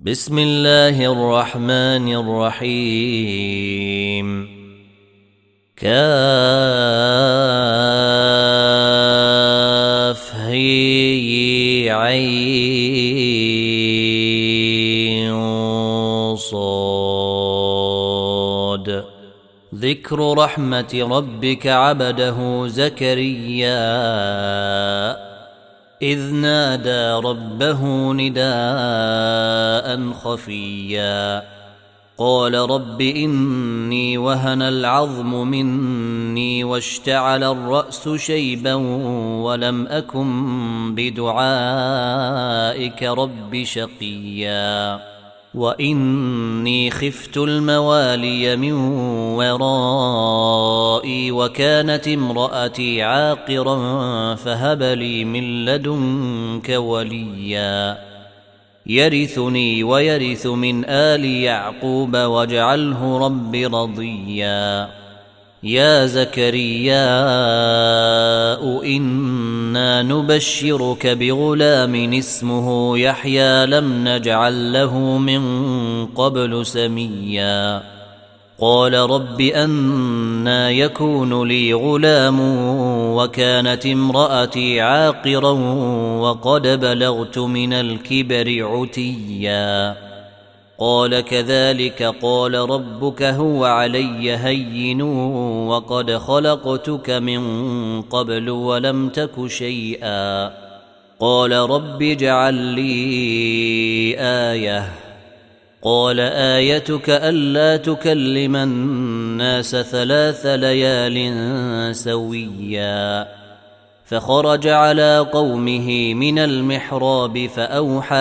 بسم الله الرحمن الرحيم كاف هي عين صاد ذكر رحمة ربك عبده زكريا إذ نادى ربه نداء خفيا قال رب إني وهن العظم مني واشتعل الرأس شيبا ولم أكن بدعائك رب شقيا وإني خفت الموالي من ورائي وكانت امرأتي عاقرا فهب لي من لدنك وليا يرثني ويرث من آل يعقوب واجعله رب رضيا يا زكريا إنا نبشرك بغلام اسمه يحيى لم نجعل له من قبل سميا قال رب أنى يكون لي غلام وكانت امرأتي عاقرا وقد بلغت من الكبر عتيا قال كذلك قال ربك هو علي هين وقد خلقتك من قبل ولم تك شيئا قال رب اجعل لي آية قال آيتك ألا تكلم الناس 3 ليال سويا فخرج على قومه من المحراب فأوحى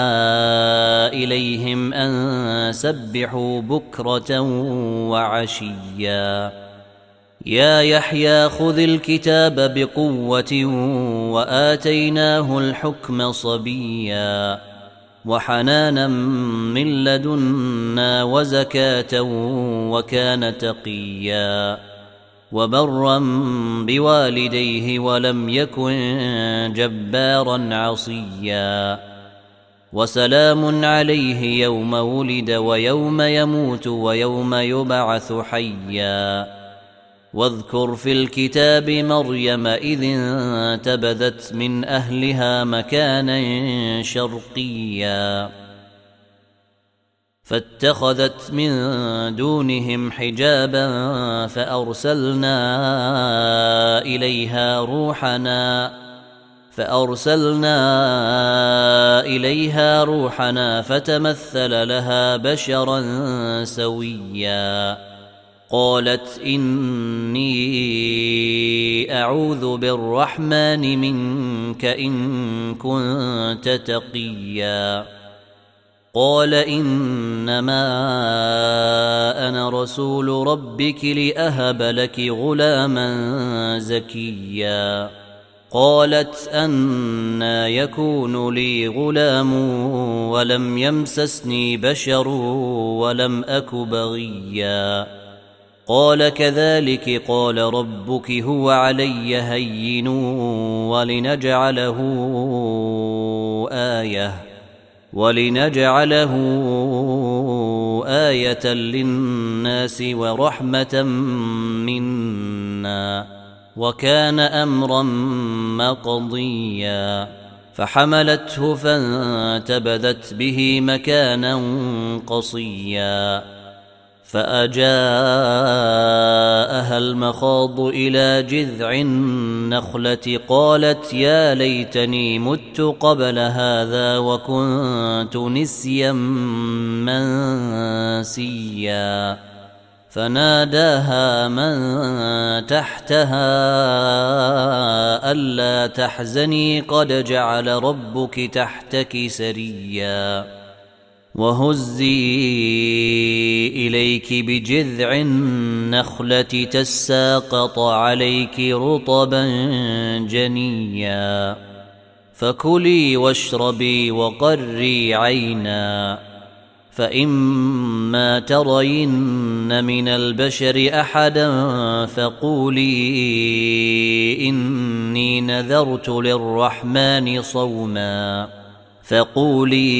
إليهم أن سبحوا بكرة وعشيا يا يحيى خذ الكتاب بقوة وآتيناه الحكم صبيا وحنانا من لدنا وزكاة وكان تقيا وبرا بوالديه ولم يكن جبارا عصيا وسلام عليه يوم ولد ويوم يموت ويوم يبعث حيا واذكر في الكتاب مريم إذ انتبذت من أهلها مكانا شرقيا فاتخذت من دونهم حجابا فأرسلنا إليها روحنا فتمثل لها بشرا سويا قالت إني أعوذ بالرحمن منك إن كنت تقيا قال إنما أنا رسول ربك لأهب لك غلاما زكيا قالت أنى يكون لي غلام ولم يمسسني بشر ولم أك بغيا قال كذلك قال ربك هو علي هين ولنجعله آية للناس ورحمة منا وكان أمرا مقضيا فحملته فانتبذت به مكانا قصيا فأجاءها المخاض إلى جذع النخلة قالت يا ليتني مت قبل هذا وكنت نسيا منسيا فناداها من تحتها ألا تحزني قد جعل ربك تحتك سريا وهزي إليك بجذع النخلة تساقط عليك رطبا جنيا فكلي واشربي وقري عينا فإما ترين من البشر أحدا فقولي إني نذرت للرحمن صوما فقولي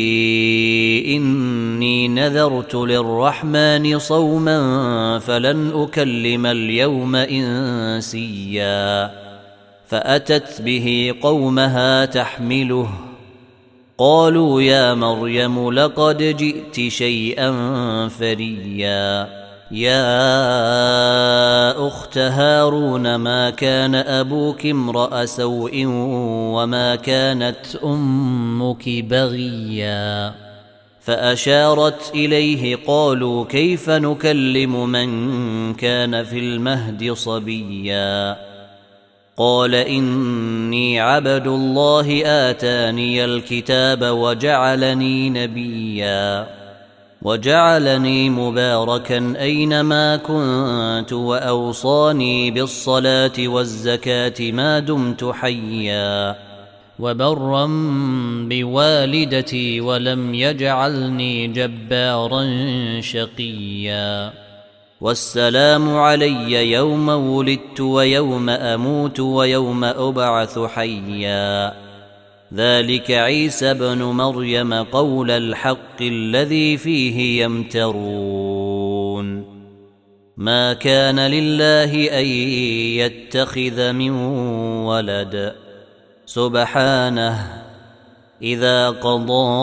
إني نذرت للرحمن صوما فلن أكلم اليوم إنسيا فأتت به قومها تحمله قالوا يا مريم لقد جئت شيئا فريا يا أخت هارون ما كان أبوك امرأ سوء وما كانت أمك بغيا فأشارت إليه قالوا كيف نكلم من كان في المهد صبيا قال إني عبد الله آتاني الكتاب وجعلني نبيا وجعلني مباركا أينما كنت وأوصاني بالصلاة والزكاة ما دمت حيا وبرا بوالدتي ولم يجعلني جبارا شقيا والسلام علي يوم ولدت ويوم أموت ويوم أبعث حيا ذلك عيسى بن مريم قول الحق الذي فيه يمترون ما كان لله أن يتخذ من ولد سبحانه إذا قضى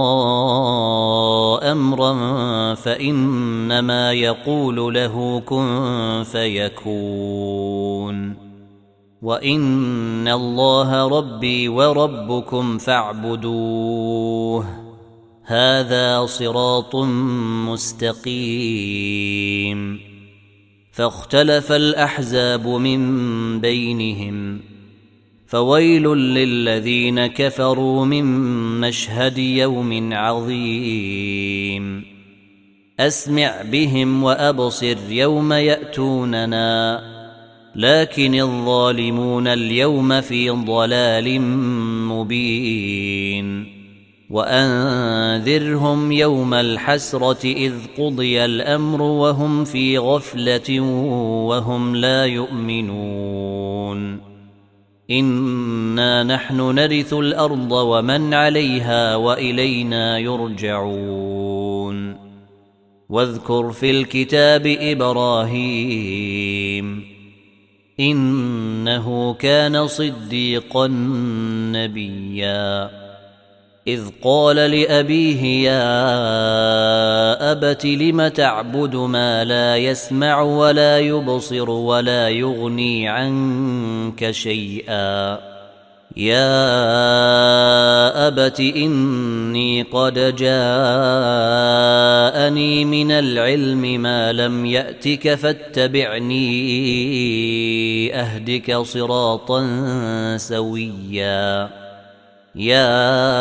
أمرا فإنما يقول له كن فيكون وإن الله ربي وربكم فاعبدوه هذا صراط مستقيم فاختلف الأحزاب من بينهم فويل للذين كفروا من مشهد يوم عظيم أسمع بهم وأبصر يوم يأتوننا لكن الظالمون اليوم في ضلال مبين وأنذرهم يوم الحسرة إذ قضي الأمر وهم في غفلة وهم لا يؤمنون إنا نحن نرث الأرض ومن عليها وإلينا يرجعون واذكر في الكتاب إبراهيم إنه كان صديقا نبيا إذ قال لأبيه يا أبت لم تعبد ما لا يسمع ولا يبصر ولا يغني عنك شيئا يا أبت إني قد جاءني من العلم ما لم يأتك فاتبعني أهدك صراطا سويا يا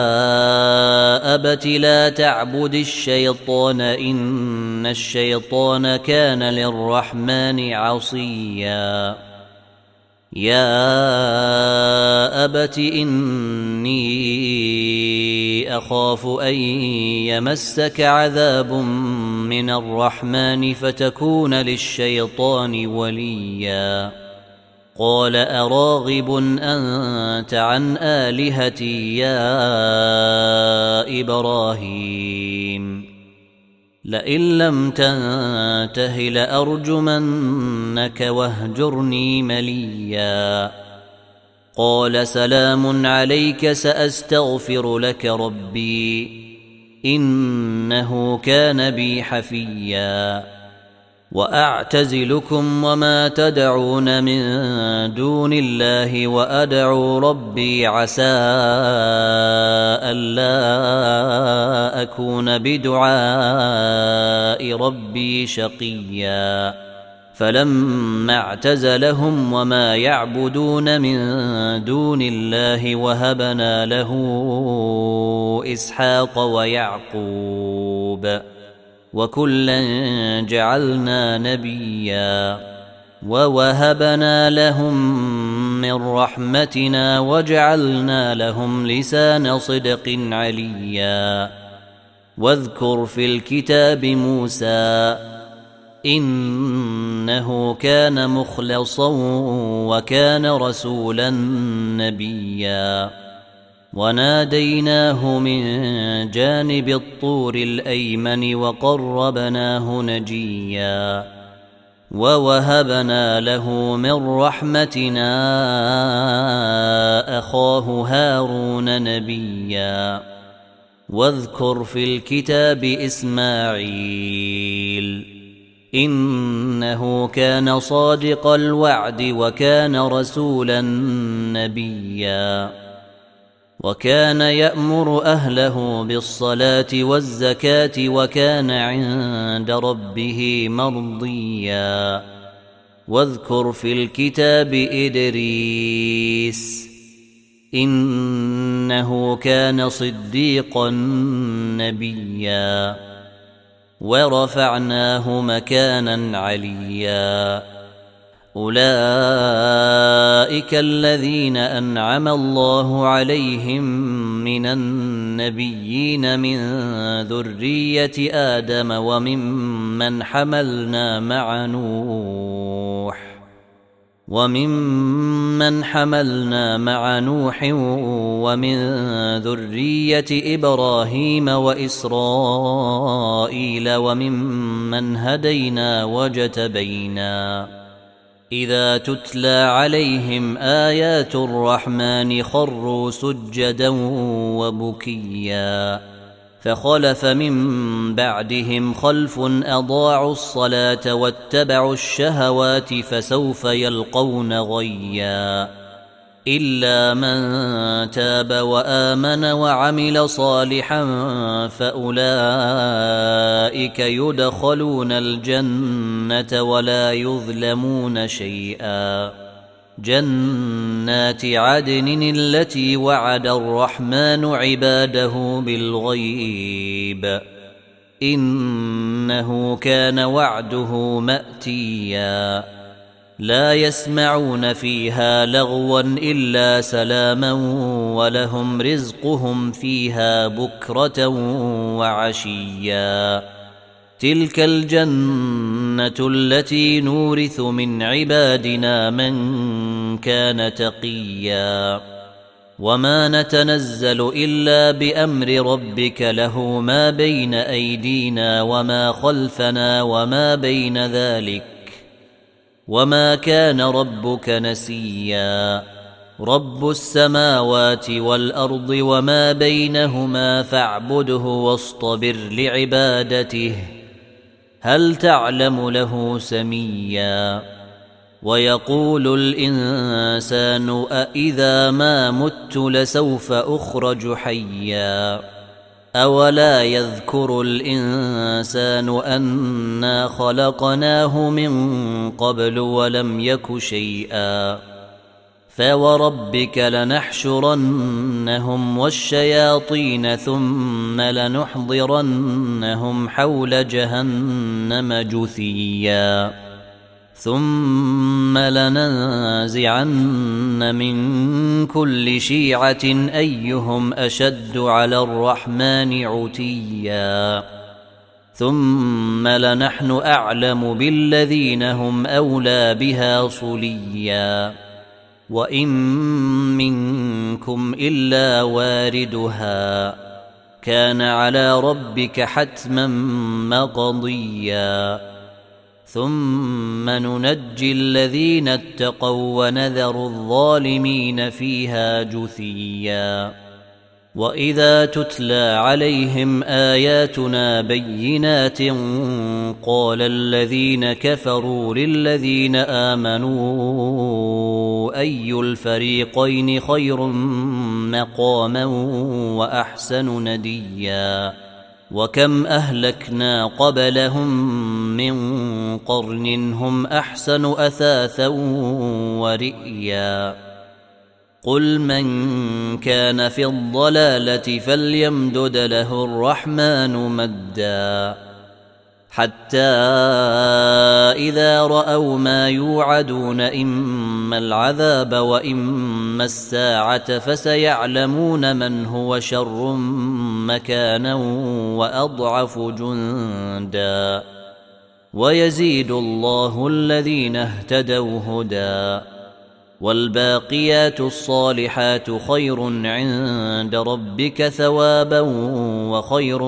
أبت لا تعبد الشيطان إن الشيطان كان للرحمن عصيا يا أبت إني أخاف أن يمسك عذاب من الرحمن فتكون للشيطان وليا قال أراغب أنت عن آلهتي يا إبراهيم لئن لم تنته لأرجمنك واهجرني مليا قال سلام عليك سأستغفر لك ربي إنه كان بي حفيا وأعتزلكم وما تدعون من دون الله وأدعو ربي عسى ألا أكون بدعاء ربي شقيا فلما اعتزلهم وما يعبدون من دون الله وهبنا له إسحاق ويعقوب وكلا جعلنا نبيا ووهبنا لهم من رحمتنا وجعلنا لهم لسان صدق عليا واذكر في الكتاب موسى إنه كان مخلصا وكان رسولا نبيا وناديناه من جانب الطور الأيمن وقربناه نجيا ووهبنا له من رحمتنا أخاه هارون نبيا واذكر في الكتاب إسماعيل إنه كان صادق الوعد وكان رسولا نبيا وكان يأمر أهله بالصلاة والزكاة وكان عند ربه مرضيا واذكر في الكتاب إدريس إنه كان صديقا نبيا ورفعناه مكانا عليا أولئك الذين أنعم الله عليهم من النبيين من ذرية آدم وممن حملنا مع نوح ومن ذرية إبراهيم وإسرائيل وممن هدينا واجتبينا إذا تتلى عليهم آيات الرحمن خروا سجدا وبكيا فخلف من بعدهم خلف أضاعوا الصلاة واتبعوا الشهوات فسوف يلقون غيا إلا من تاب وآمن وعمل صالحا فأولئك يدخلون الجنة ولا يظلمون شيئا جنات عدن التي وعد الرحمن عباده بالغيب إنه كان وعده مأتيا لا يسمعون فيها لغوا إلا سلاما ولهم رزقهم فيها بكرة وعشيا تلك الجنة التي نورث من عبادنا من كان تقيا وما نتنزل إلا بأمر ربك له ما بين أيدينا وما خلفنا وما بين ذلك وما كان ربك نسيا رب السماوات والأرض وما بينهما فاعبده واصطبر لعبادته هل تعلم له سميا ويقول الإنسان أإذا ما مت لسوف أخرج حيا أولا يذكر الإنسان أنا خلقناه من قبل ولم يك شيئا فوربك لنحشرنهم والشياطين ثم لنحضرنهم حول جهنم جثيا ثم لننزعن من كل شيعة أيهم أشد على الرحمن عتيا ثم لنحن أعلم بالذين هم أولى بها صليا وإن منكم إلا واردها كان على ربك حتما مقضيا ثم ننجي الذين اتقوا ونذر الظالمين فيها جثيا وإذا تتلى عليهم آياتنا بينات قال الذين كفروا للذين آمنوا أي الفريقين خير مقاما وأحسن نديا وكم أهلكنا قبلهم من قرن هم أحسن أثاثا ورئيا قل من كان في الضلالة فليمدد له الرحمن مدا حتى إذا رأوا ما يوعدون إما العذاب وإما الساعة فسيعلمون من هو شر مكانا وأضعف جندا ويزيد الله الذين اهتدوا هدى والباقيات الصالحات خير عند ربك ثوابا وخير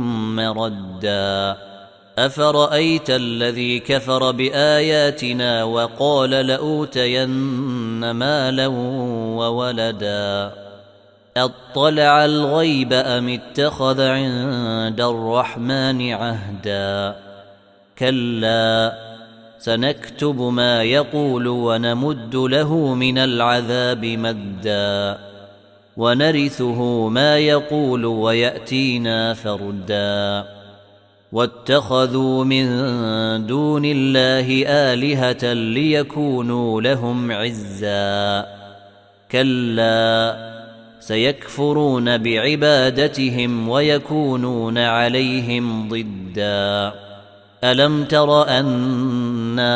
مردا أفرأيت الذي كفر بآياتنا وقال لأوتين مالا وولدا أطلع الغيب أم اتخذ عند الرحمن عهدا كلا سنكتب ما يقول ونمد له من العذاب مدا ونرثه ما يقول ويأتينا فردا واتخذوا من دون الله آلهة ليكونوا لهم عزا كلا سيكفرون بعبادتهم ويكونون عليهم ضدا ألم تر أنا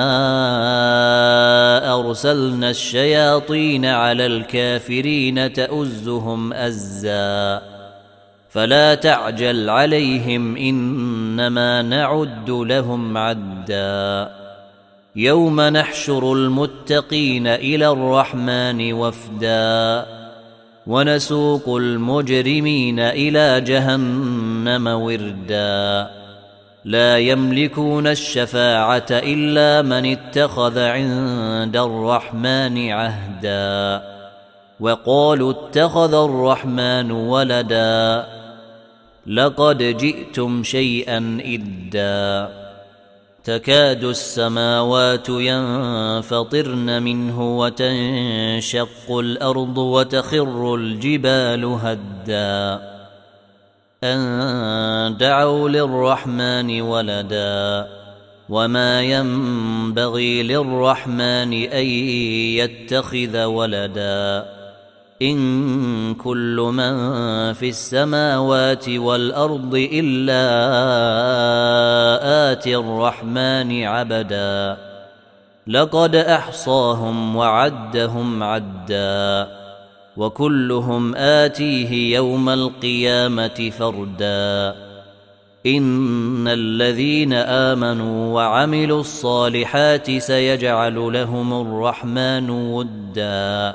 أرسلنا الشياطين على الكافرين تؤزهم أزا فلا تعجل عليهم إنما نعد لهم عدا يوم نحشر المتقين إلى الرحمن وفدا ونسوق المجرمين إلى جهنم وردا لا يملكون الشفاعة إلا من اتخذ عند الرحمن عهدا وقالوا اتخذ الرحمن ولدا لقد جئتم شيئا إدا تكاد السماوات ينفطرن منه وتنشق الأرض وتخر الجبال هدا أن دعوا للرحمن ولدا وما ينبغي للرحمن أن يتخذ ولدا إن كل من في السماوات والأرض إلا آتي الرحمن عبدا لقد أحصاهم وعدهم عدا وكلهم آتيه يوم القيامة فردا إن الذين آمنوا وعملوا الصالحات سيجعل لهم الرحمن ودا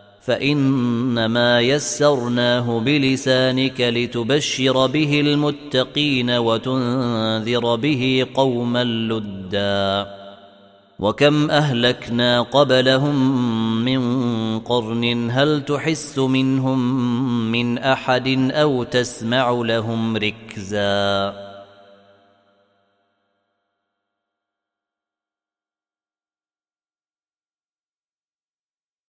فإنما يسرناه بلسانك لتبشر به المتقين وتنذر به قوما لدا وكم أهلكنا قبلهم من قرن هل تحس منهم من أحد أو تسمع لهم ركزا